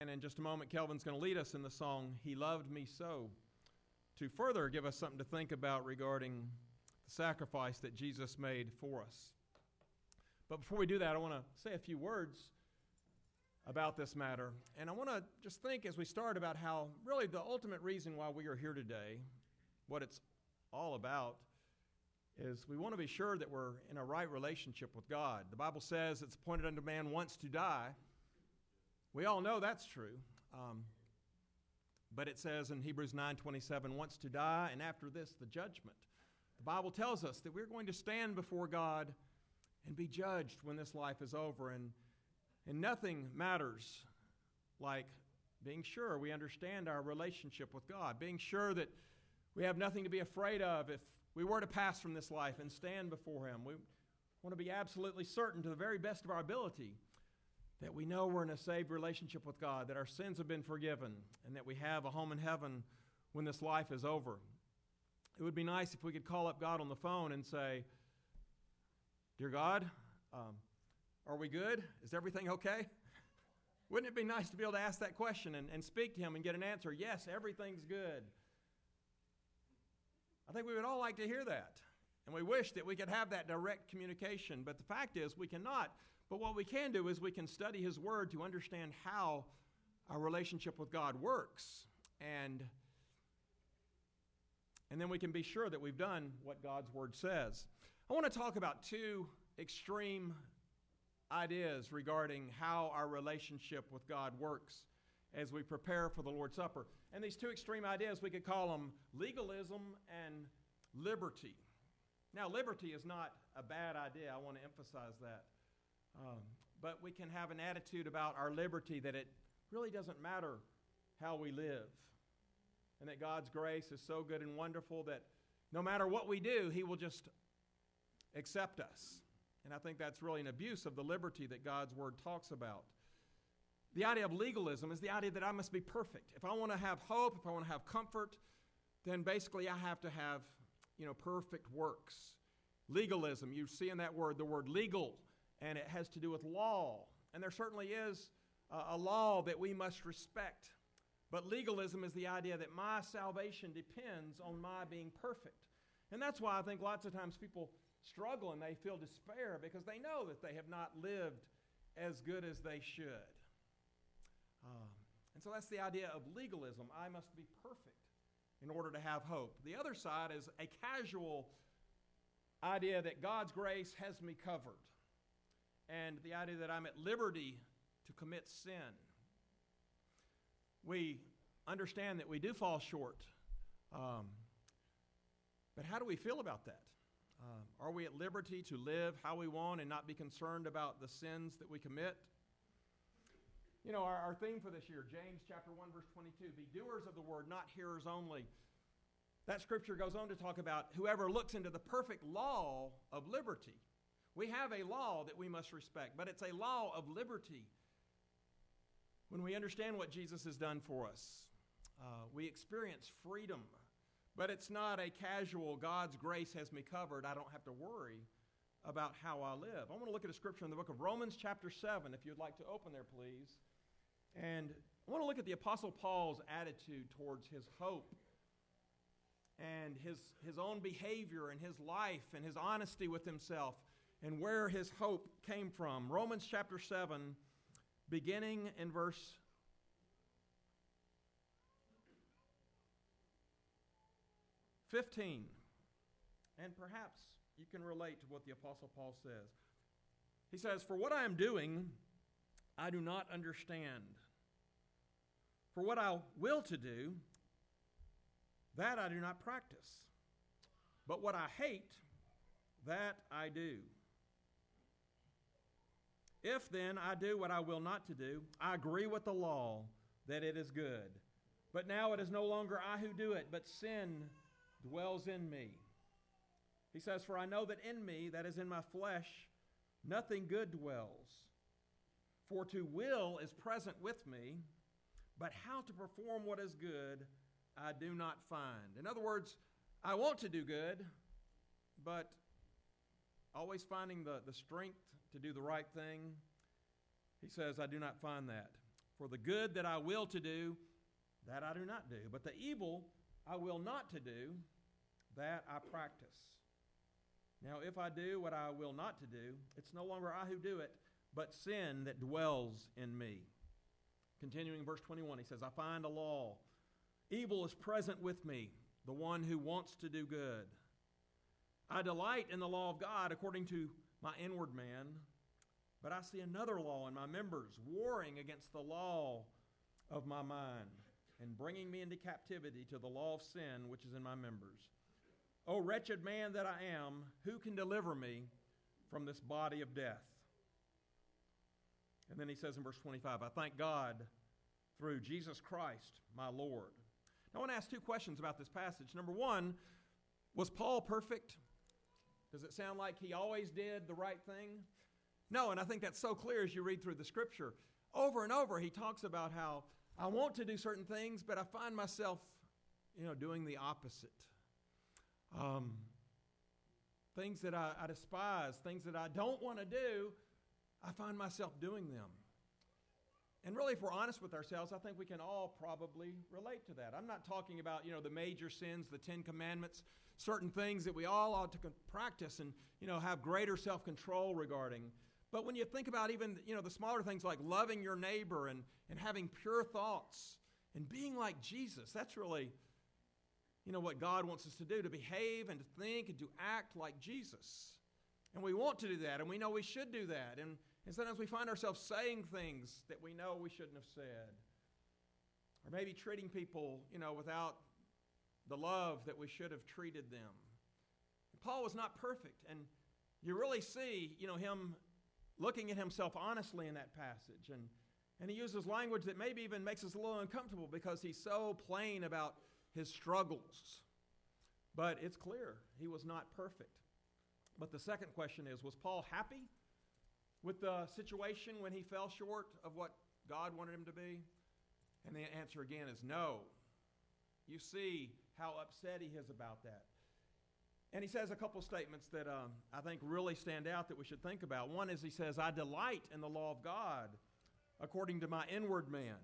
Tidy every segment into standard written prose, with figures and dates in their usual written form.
And in just a moment, Kelvin's going to lead us in the song, He Loved Me So, to further give us something to think about regarding the sacrifice that Jesus made for us. But before we do that, I want to say a few words about this matter. And I want to just think as we start about how really the ultimate reason why we are here today, what it's all about, is we want to be sure that we're in a right relationship with God. The Bible says it's appointed unto man once to die. We all know that's true. But it says in Hebrews 9:27, once to die, and after this, the judgment. The Bible tells us that we're going to stand before God and be judged when this life is over. And nothing matters like being sure we understand our relationship with God, being sure that we have nothing to be afraid of if we were to pass from this life and stand before Him. We want to be absolutely certain to the very best of our ability that we know we're in a saved relationship with God, that our sins have been forgiven, and that we have a home in heaven when this life is over. It would be nice if we could call up God on the phone and say, Dear God, are we good? Is everything okay? Wouldn't it be nice to be able to ask that question and speak to Him and get an answer? Yes, everything's good. I think we would all like to hear that. And we wish that we could have that direct communication. But the fact is, we cannot. But what we can do is we can study His Word to understand how our relationship with God works. And then we can be sure that we've done what God's Word says. I want to talk about two extreme ideas regarding how our relationship with God works as we prepare for the Lord's Supper. And these two extreme ideas, we could call them legalism and liberty. Now, liberty is not a bad idea. I want to emphasize that. But we can have an attitude about our liberty that it really doesn't matter how we live, and that God's grace is so good and wonderful that no matter what we do, He will just accept us. And I think that's really an abuse of the liberty that God's Word talks about. The idea of legalism is the idea that I must be perfect. If I want to have hope, if I want to have comfort, then basically I have to have, perfect works. Legalism, you see in that word, the word legal, and it has to do with law. And there certainly is a law that we must respect. But legalism is the idea that my salvation depends on my being perfect. And that's why I think lots of times people struggle and they feel despair because they know that they have not lived as good as they should. And so that's the idea of legalism. I must be perfect in order to have hope. The other side is a casual idea that God's grace has me covered, and the idea that I'm at liberty to commit sin. We understand that we do fall short, but how do we feel about that? Are we at liberty to live how we want and not be concerned about the sins that we commit? Our theme for this year, James chapter 1, verse 22, be doers of the word, not hearers only. That scripture goes on to talk about whoever looks into the perfect law of liberty. We have a law that we must respect, but it's a law of liberty. When we understand what Jesus has done for us, we experience freedom, but it's not a casual, God's grace has me covered, I don't have to worry about how I live. I want to look at a scripture in the book of Romans chapter 7, if you'd like to open there, please. And I want to look at the Apostle Paul's attitude towards his hope and his own behavior and his life and his honesty with himself and where his hope came from. Romans chapter 7, beginning in verse 15. And perhaps you can relate to what the Apostle Paul says. He says, for what I am doing, I do not understand. For what I will to do, that I do not practice. But what I hate, that I do. If then I do what I will not to do, I agree with the law that it is good. But now it is no longer I who do it, but sin dwells in me. He says, for I know that in me, that is in my flesh, nothing good dwells. For to will is present with me, but how to perform what is good, I do not find. In other words, I want to do good, but always finding the strength to do the right thing, he says, I do not find that. For the good that I will to do, that I do not do. But the evil I will not to do, that I practice. Now, if I do what I will not to do, it's no longer I who do it, but sin that dwells in me. Continuing verse 21, he says, I find a law. Evil is present with me, the one who wants to do good. I delight in the law of God according to my inward man, but I see another law in my members, warring against the law of my mind, and bringing me into captivity to the law of sin which is in my members. O wretched man that I am, who can deliver me from this body of death? And then he says in verse 25, I thank God through Jesus Christ, my Lord. Now, I want to ask two questions about this passage. Number one, was Paul perfect? Does it sound like he always did the right thing? No, and I think that's so clear as you read through the Scripture. Over and over, he talks about how I want to do certain things, but I find myself, doing the opposite. Things that I despise, things that I don't want to do, I find myself doing them. And really, if we're honest with ourselves, I think we can all probably relate to that. I'm not talking about, the major sins, the 10 Commandments, certain things that we all ought to practice and, have greater self-control regarding. But when you think about even, the smaller things like loving your neighbor and having pure thoughts and being like Jesus, that's really, what God wants us to do, to behave and to think and to act like Jesus. And we want to do that, and we know we should do that. And sometimes we find ourselves saying things that we know we shouldn't have said. Or maybe treating people, without the love that we should have treated them. And Paul was not perfect, and you really see, him looking at himself honestly in that passage. And he uses language that maybe even makes us a little uncomfortable because he's so plain about his struggles. But it's clear he was not perfect. But the second question is, was Paul happy with the situation when he fell short of what God wanted him to be? And the answer again is no. You see how upset he is about that. And he says a couple statements that I think really stand out that we should think about. One is he says, I delight in the law of God according to my inward man.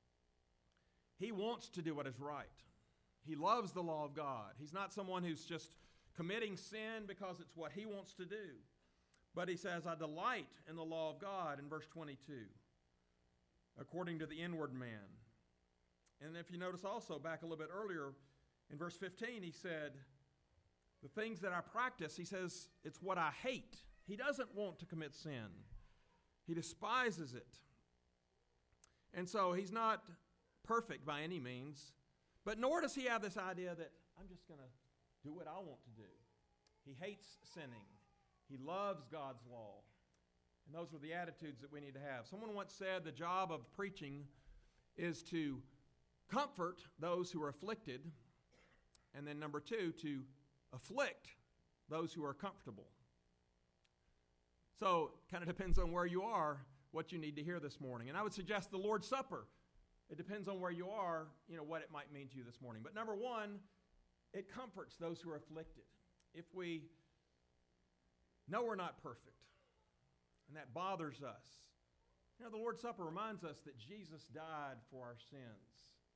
He wants to do what is right. He loves the law of God. He's not someone who's just committing sin because it's what he wants to do. But he says, I delight in the law of God in verse 22, according to the inward man. And if you notice also back a little bit earlier in verse 15, he said, the things that I practice, he says, it's what I hate. He doesn't want to commit sin. He despises it. And so he's not perfect by any means, but nor does he have this idea that I'm just going to do what I want to do. He hates sinning. He loves God's law. And those are the attitudes that we need to have. Someone once said the job of preaching is to comfort those who are afflicted, and then number two, to afflict those who are comfortable. So it kind of depends on where you are, what you need to hear this morning. And I would suggest the Lord's Supper. It depends on where you are, what it might mean to you this morning. But number one, it comforts those who are afflicted. If we know we're not perfect, and that bothers us, the Lord's Supper reminds us that Jesus died for our sins.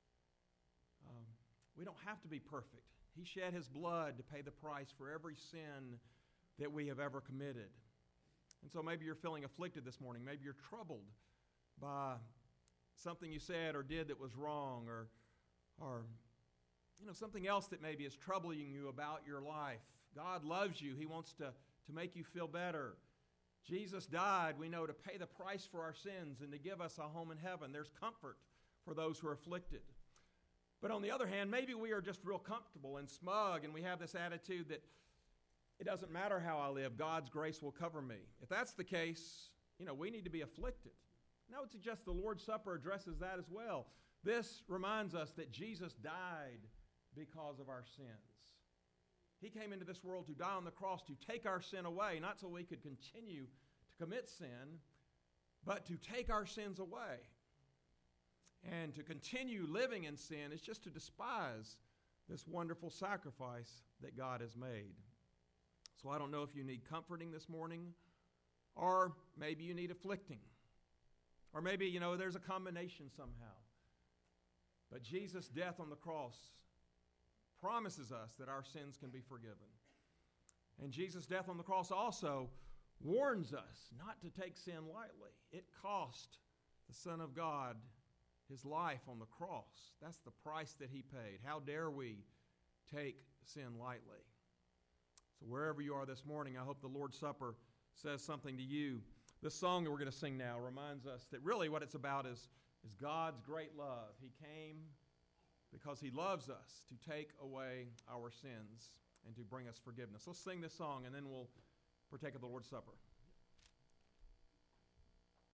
We don't have to be perfect. He shed his blood to pay the price for every sin that we have ever committed. And so maybe you're feeling afflicted this morning. Maybe you're troubled by something you said or did that was wrong, or something else that maybe is troubling you about your life. God loves you. He wants to make you feel better. Jesus died, we know, to pay the price for our sins and to give us a home in heaven. There's comfort for those who are afflicted. But on the other hand, maybe we are just real comfortable and smug, and we have this attitude that it doesn't matter how I live, God's grace will cover me. If that's the case, we need to be afflicted. And I would suggest the Lord's Supper addresses that as well. This reminds us that Jesus died because of our sins. He came into this world to die on the cross to take our sin away, not so we could continue to commit sin, but to take our sins away. And to continue living in sin is just to despise this wonderful sacrifice that God has made. So I don't know if you need comforting this morning, or maybe you need afflicting. Or maybe, there's a combination somehow. But Jesus' death on the cross promises us that our sins can be forgiven. And Jesus' death on the cross also warns us not to take sin lightly. It cost the Son of God his life on the cross. That's the price that he paid. How dare we take sin lightly? So wherever you are this morning, I hope the Lord's Supper says something to you. This song that we're going to sing now reminds us that really what it's about is God's great love. He came because he loves us to take away our sins and to bring us forgiveness. Let's sing this song and then we'll partake of the Lord's Supper.